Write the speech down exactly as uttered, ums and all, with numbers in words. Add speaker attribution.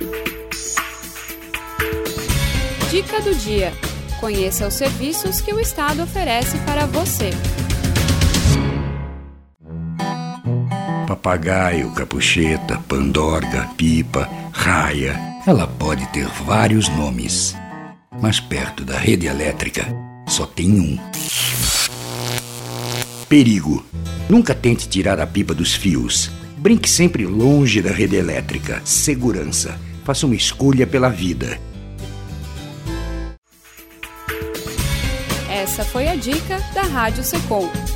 Speaker 1: Dica do dia. Conheça os serviços que o Estado oferece para você.
Speaker 2: Papagaio, capucheta, pandorga, pipa, raia. Ela pode ter vários nomes, mas perto da rede elétrica só tem um. Perigo. Nunca tente tirar a pipa dos fios. Brinque sempre longe da rede elétrica. Segurança. Faça uma escolha pela vida.
Speaker 1: Essa foi a dica da Rádio Secom.